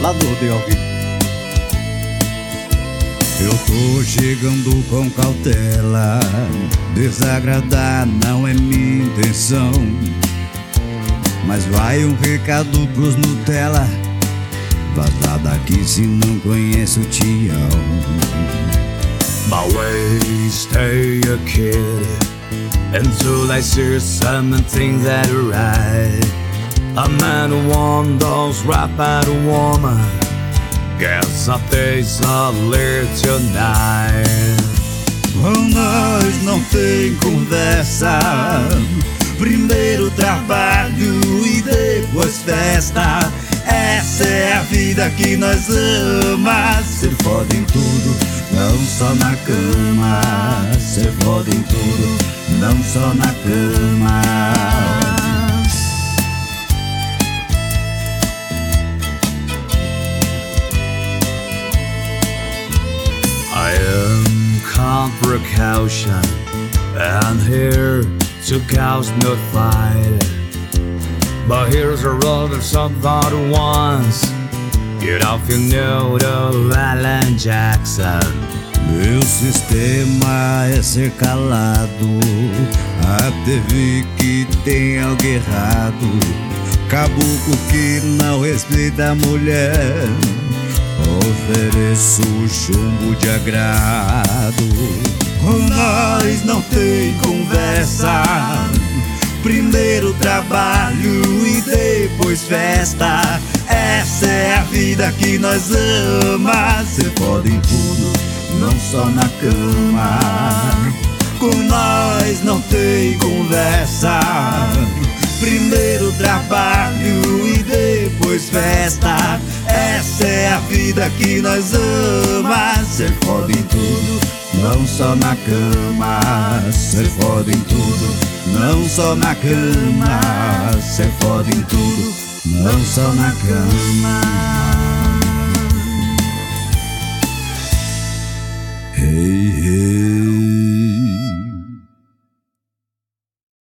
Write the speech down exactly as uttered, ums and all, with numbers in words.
lá do rodeio aqui. Eu tô chegando com cautela, desagradar não é minha intenção, mas vai um recado pros Nutella: vaza daqui se não conhece o Tião. My way, stay a kid until I see something that right. A man who wanders right by the woman, guess I taste a little tonight. Com nós não tem conversa, primeiro trabalho e depois festa. Essa é a vida que nós amamos. Ser foda em tudo, não só na cama. Ser foda em tudo, não só na cama. I am count precaution and here to cause no fight. But here's a road of some other ones. You know if you know the Alan Jackson. Meu sistema é ser calado, até vi que tem algo errado. Caboclo que não respeita a mulher, ofereço chumbo de agrado. Com nós não tem conversa, primeiro trabalho e depois festa. Essa é a vida que nós amamos. Ser foda em tudo, não só na cama. Com nós não tem conversa, primeiro trabalho e depois festa. Essa é a vida que nós amamos. Ser foda em tudo, não só na cama. Ser foda em tudo, não só na cama. Ser foda em tudo, não só na cama.